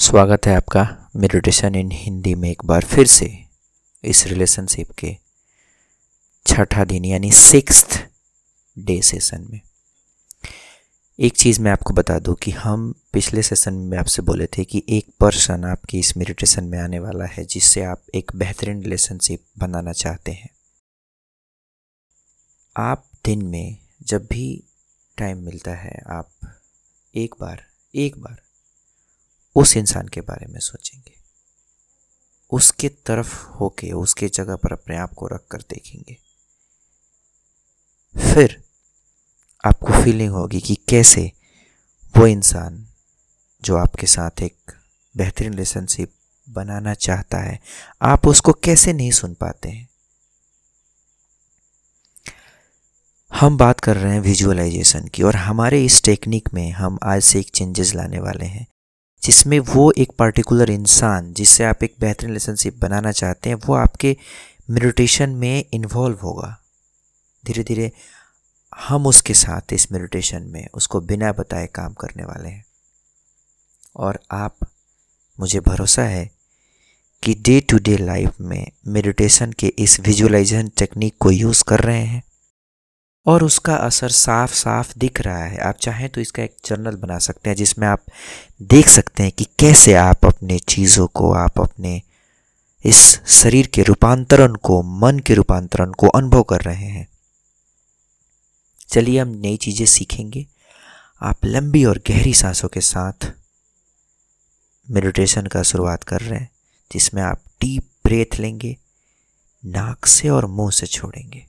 स्वागत है आपका मेडिटेशन इन हिंदी में एक बार फिर से इस रिलेशनशिप के छठा दिन यानी सिक्स्थ डे सेशन में। एक चीज़ मैं आपको बता दूं कि हम पिछले सेशन में आपसे बोले थे कि एक पर्सन आपकी इस मेडिटेशन में आने वाला है जिससे आप एक बेहतरीन रिलेशनशिप बनाना चाहते हैं। आप दिन में जब भी टाइम मिलता है आप एक बार उस इंसान के बारे में सोचेंगे, उसके तरफ होके उसके जगह पर अपने आप को रख कर देखेंगे। फिर आपको फीलिंग होगी कि कैसे वो इंसान जो आपके साथ एक बेहतरीन रिलेशनशिप बनाना चाहता है, आप उसको कैसे नहीं सुन पाते हैं। हम बात कर रहे हैं विजुअलाइजेशन की, और हमारे इस टेक्निक में हम आज से एक चेंजेस लाने वाले हैं जिसमें वो एक पर्टिकुलर इंसान जिससे आप एक बेहतरीन रिलेशनशिप बनाना चाहते हैं वो आपके मेडिटेशन में इन्वॉल्व होगा। धीरे धीरे हम उसके साथ इस मेडिटेशन में उसको बिना बताए काम करने वाले हैं, और आप, मुझे भरोसा है कि डे टू डे लाइफ में मेडिटेशन के इस विजुअलाइजेशन टेक्निक को यूज़ कर रहे हैं और उसका असर साफ साफ दिख रहा है। आप चाहें तो इसका एक जर्नल बना सकते हैं जिसमें आप देख सकते हैं कि कैसे आप अपने चीज़ों को, आप अपने इस शरीर के रूपांतरण को, मन के रूपांतरण को अनुभव कर रहे हैं। चलिए हम नई चीज़ें सीखेंगे। आप लंबी और गहरी सांसों के साथ मेडिटेशन का शुरुआत कर रहे हैं जिसमें आप डीप ब्रेथ लेंगे, नाक से और मुंह से छोड़ेंगे।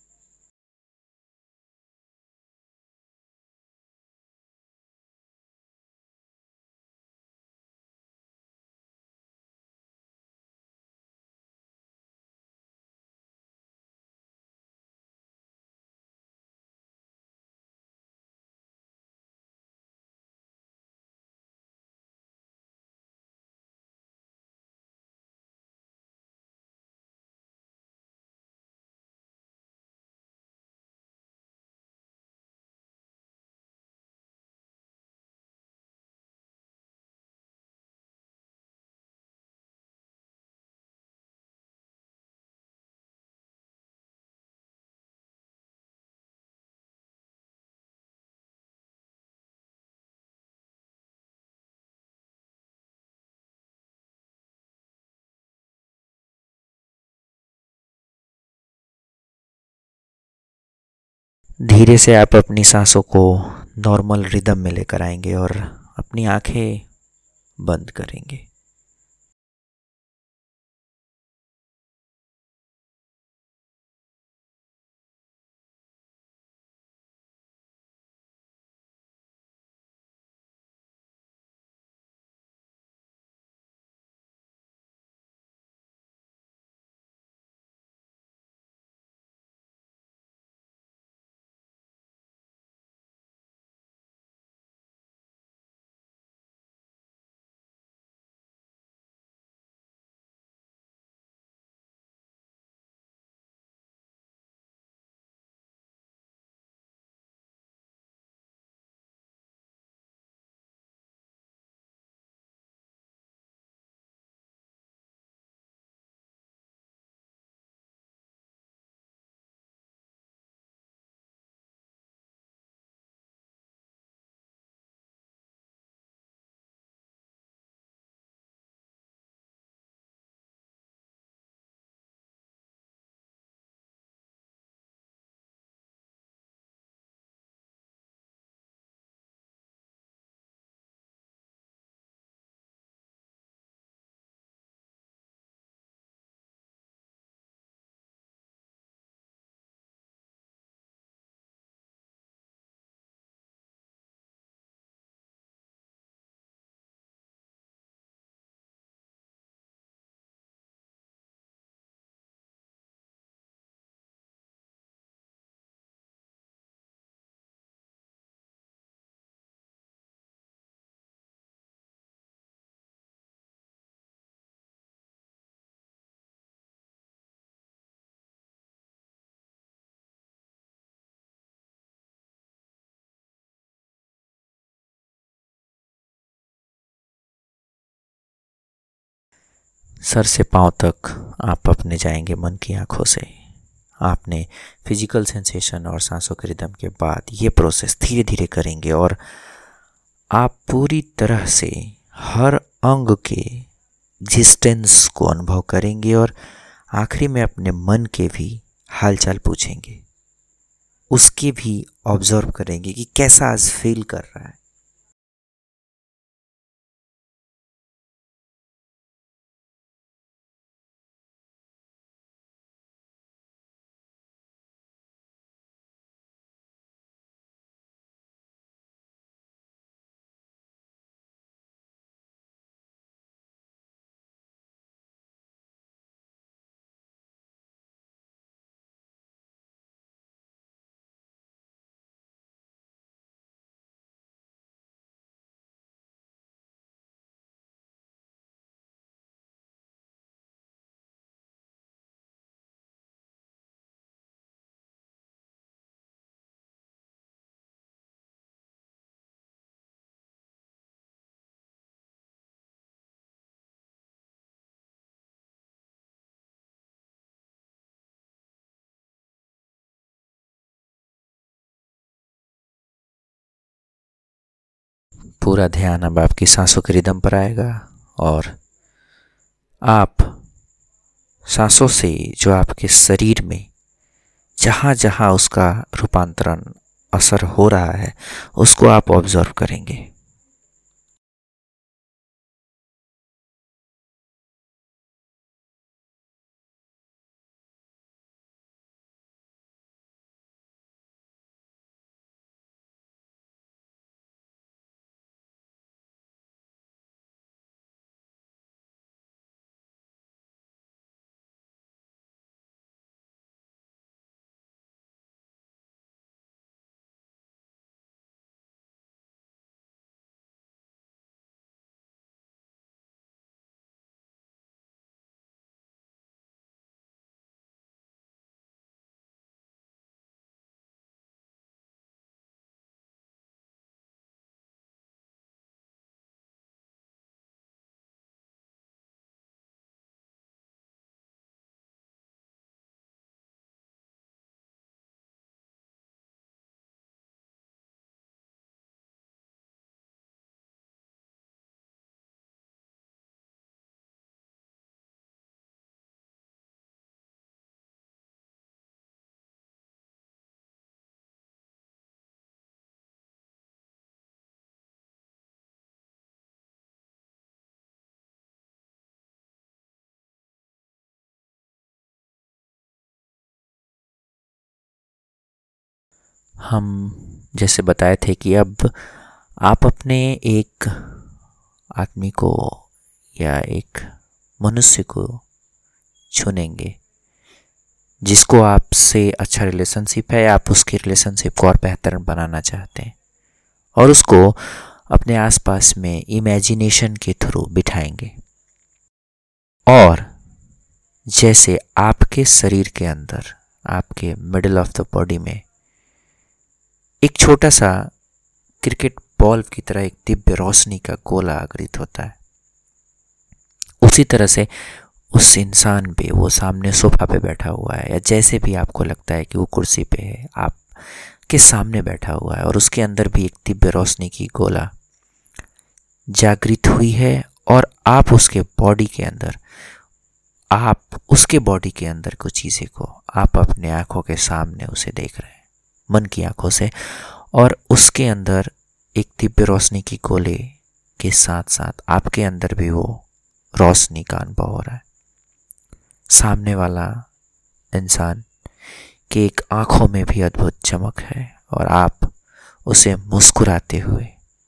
धीरे से आप अपनी सांसों को नॉर्मल रिदम में लेकर आएंगे और अपनी आंखें बंद करेंगे। सर से पाँव तक आप अपने जाएंगे मन की आंखों से। आपने फिजिकल सेंसेशन और सांसों के रिदम के बाद ये प्रोसेस धीरे धीरे करेंगे और आप पूरी तरह से हर अंग के एग्जिस्टेंस को अनुभव करेंगे और आखिरी में अपने मन के भी हालचाल पूछेंगे, उसके भी ऑब्जर्व करेंगे कि कैसा आज फील कर रहा है। पूरा ध्यान अब आपकी सांसों के रिदम पर आएगा और आप सांसों से जो आपके शरीर में जहाँ जहाँ उसका रूपांतरण असर हो रहा है उसको आप ऑब्जर्व करेंगे। हम जैसे बताए थे कि अब आप अपने एक आदमी को या एक मनुष्य को चुनेंगे जिसको आपसे अच्छा रिलेशनशिप है या आप उसके रिलेशनशिप को और बेहतर बनाना चाहते हैं और उसको अपने आसपास में इमेजिनेशन के थ्रू बिठाएंगे। और जैसे आपके शरीर के अंदर आपके मिडिल ऑफ द बॉडी में एक छोटा सा क्रिकेट बॉल की तरह एक दिव्य रोशनी का गोला आगृत होता है, उसी तरह से उस इंसान पे, वो सामने सोफा पे बैठा हुआ है या जैसे भी आपको लगता है कि वो कुर्सी पे है, आपके सामने बैठा हुआ है और उसके अंदर भी एक दिव्य रोशनी की गोला जागृत हुई है और आप उसके बॉडी के अंदर, आप उसके बॉडी के अंदर कुछ चीज़ें को आप अपने आंखों के सामने उसे देख रहे हैं मन की आंखों से और उसके अंदर एक दिव्य रोशनी की गोले के साथ साथ आपके अंदर भी वो रोशनी का अनुभव हो रहा है। सामने वाला इंसान के एक आंखों में भी अद्भुत चमक है और आप उसे मुस्कुराते हुए,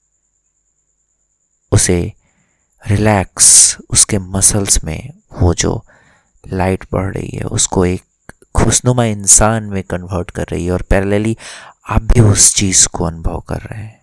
उसे रिलैक्स, उसके मसल्स में वो जो लाइट बढ़ रही है उसको एक खुशनुमा इंसान में कन्वर्ट कर रही है और पैरेलली आप भी उस चीज को अनुभव कर रहे हैं।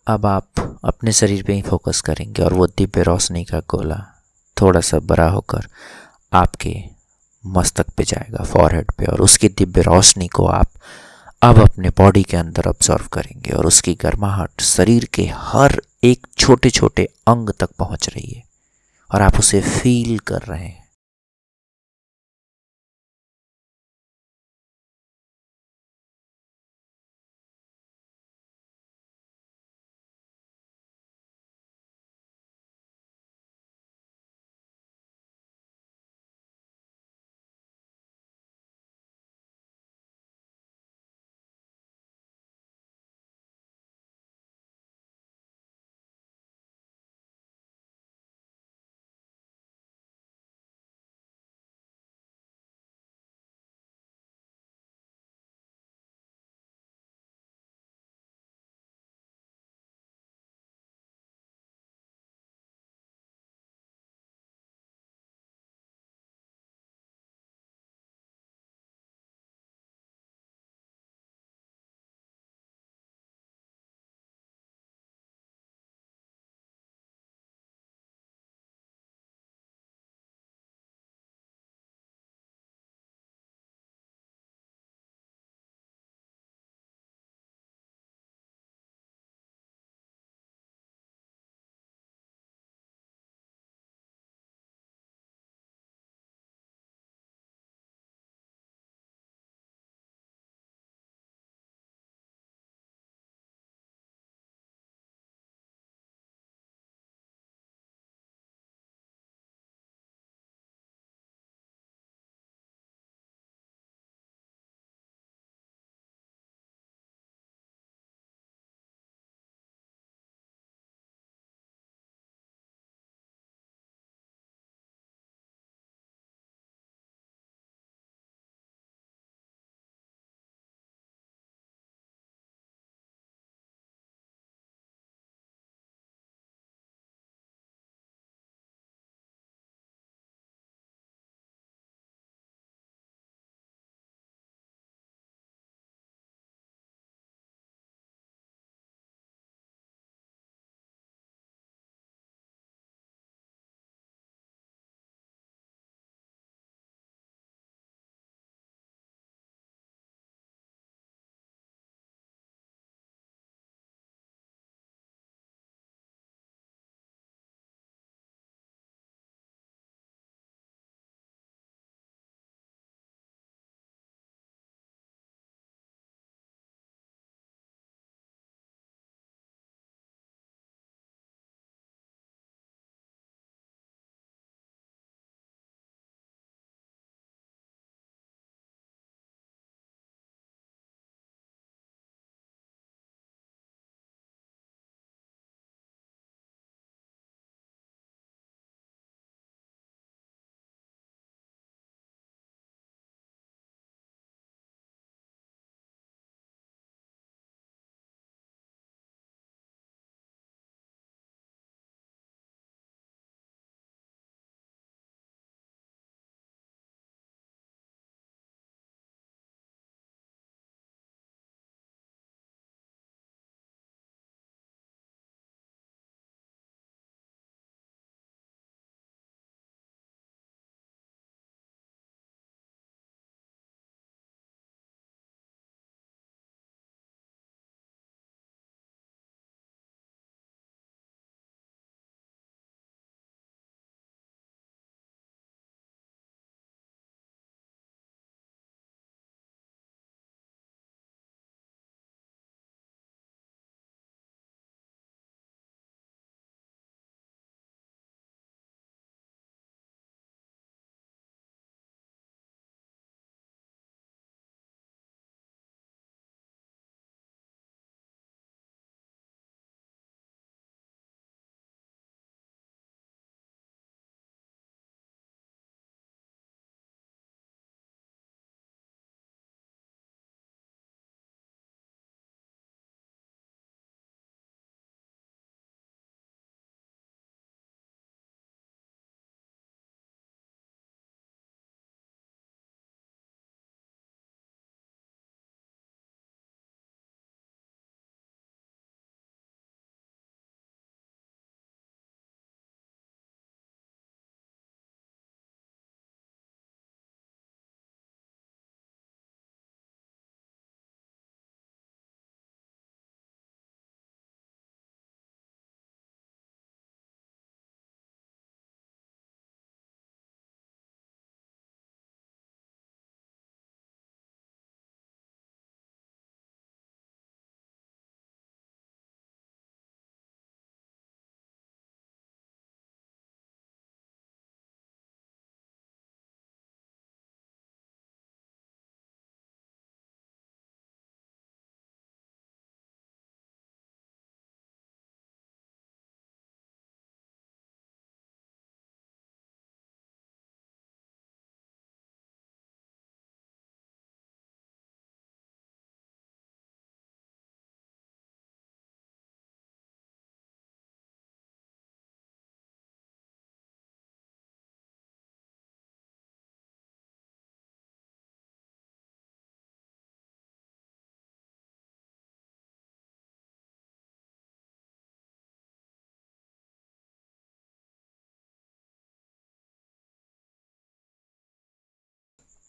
अब आप अपने शरीर पे ही फोकस करेंगे और वो दिव्य रोशनी का गोला थोड़ा सा बड़ा होकर आपके मस्तक पे जाएगा, फॉरहेड पे, और उसकी दिव्य रोशनी को आप अब अपने बॉडी के अंदर ऑब्जर्व करेंगे और उसकी गर्माहट शरीर के हर एक छोटे छोटे अंग तक पहुंच रही है और आप उसे फील कर रहे हैं।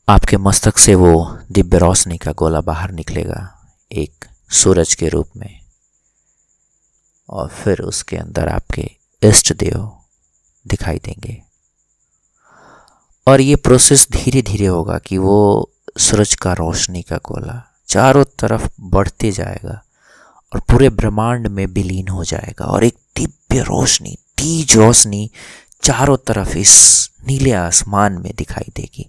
आपके मस्तक से वो दिव्य रोशनी का गोला बाहर निकलेगा एक सूरज के रूप में, और फिर उसके अंदर आपके इष्ट देव दिखाई देंगे। और ये प्रोसेस धीरे धीरे होगा कि वो सूरज का रोशनी का गोला चारों तरफ बढ़ते जाएगा और पूरे ब्रह्मांड में विलीन हो जाएगा, और एक दिव्य रोशनी, तेज रोशनी चारों तरफ इस नीले आसमान में दिखाई देगी।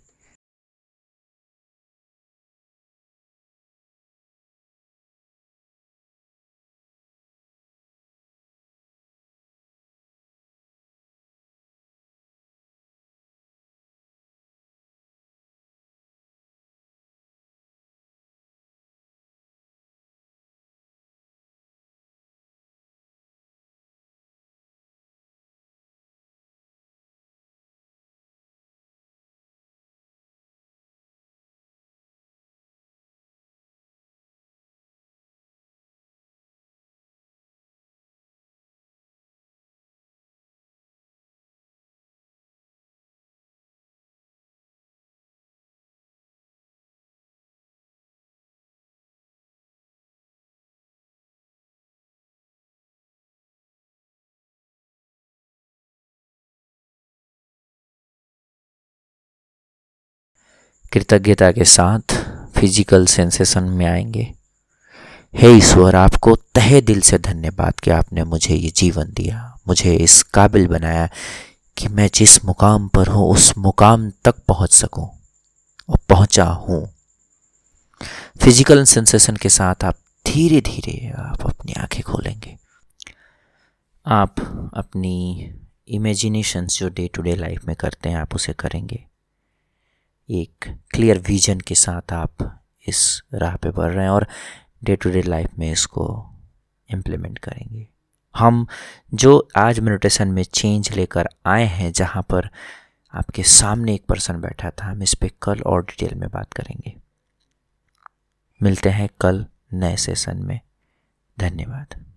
कृतज्ञता के साथ फिजिकल सेंसेशन में आएंगे। हे ईश्वर, आपको तहे दिल से धन्यवाद कि आपने मुझे ये जीवन दिया, मुझे इस काबिल बनाया कि मैं जिस मुकाम पर हूँ उस मुकाम तक पहुँच सकूँ, और पहुँचा हूँ। फिजिकल सेंसेशन के साथ आप धीरे धीरे आप अपनी आंखें खोलेंगे। आप अपनी इमेजिनेशंस जो डे टू डे लाइफ में करते हैं आप उसे करेंगे। एक क्लियर विजन के साथ आप इस राह पे बढ़ रहे हैं और डे टू डे लाइफ में इसको इम्प्लीमेंट करेंगे। हम जो आज मेडिटेशन में चेंज लेकर आए हैं, जहाँ पर आपके सामने एक पर्सन बैठा था, हम इस पे कल और डिटेल में बात करेंगे। मिलते हैं कल नए सेशन में। धन्यवाद।